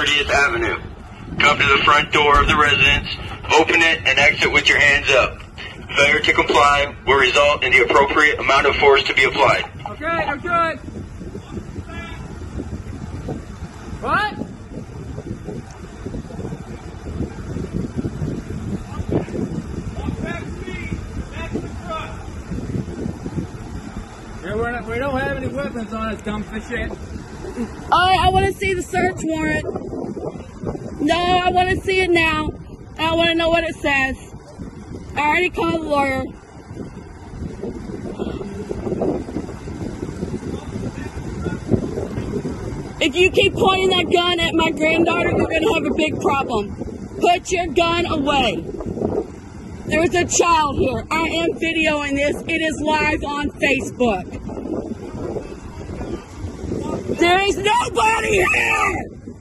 30th Avenue. Come to the front door of the residence, open it, and exit with your hands up. Failure to comply will result in the appropriate amount of force to be applied. Okay, we're good. What? Yeah, we don't have any weapons on us, dumb shit. Alright, I want to see the search warrant. No, I want to see it now. I want to know what it says. I already called the lawyer. If you keep pointing that gun at my granddaughter, you're going to have a big problem. Put your gun away. There's a child here. I am videoing this. It is live on Facebook. There is nobody here!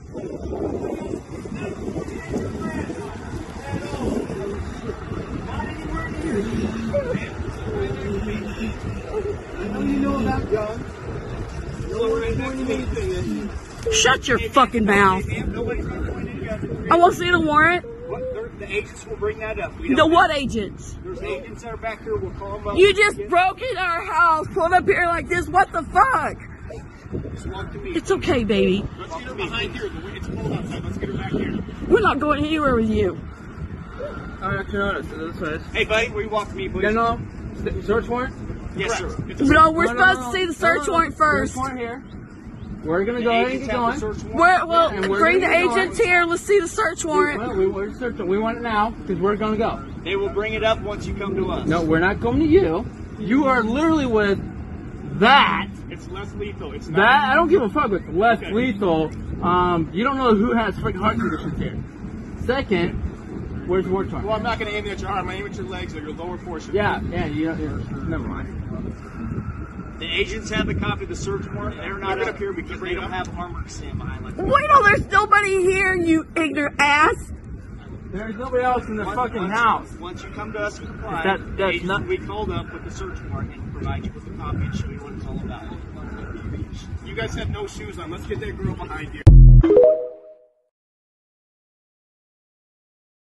Shut your fucking mouth. I won't see the warrant. The agents will bring that up. The what agents? There's agents that are back here. We'll call them up. You just broke in our house, pulled up here like this. What the fuck? Just walk to me. It's okay, baby. Let's get her behind here. It's cold outside. Let's get her back here. We're not going anywhere with you. Alright, this way. Hey, buddy, will you walk to me, please? No, search warrant? Yes, sir. No, we're supposed to see the search warrant first. Search warrant here. We're gonna go ahead and get going. Bring the agents here. Let's see the search warrant. We're searching. We want it now because we're gonna go. They will bring it up once you come to us. No, we're not coming to you. You are literally with that. It's less lethal. It's not. That I don't give a fuck with less lethal. You don't know who has freaking heart conditions here. Second, where's the war torn? Well, I'm not going to aim at your arm. I aim at your legs or your lower portion. Yeah, never mind. The agents have a copy of the search warrant. They're not up here because they don't have armor to stand behind. Like Wait, no, there's nobody here, you ignorant ass. There's nobody else in the fucking house. Once you come to us and comply, That's not. we called up with the search warrant and provide you with a copy and show you what it's all about. You guys have no shoes on. Let's get that girl behind you.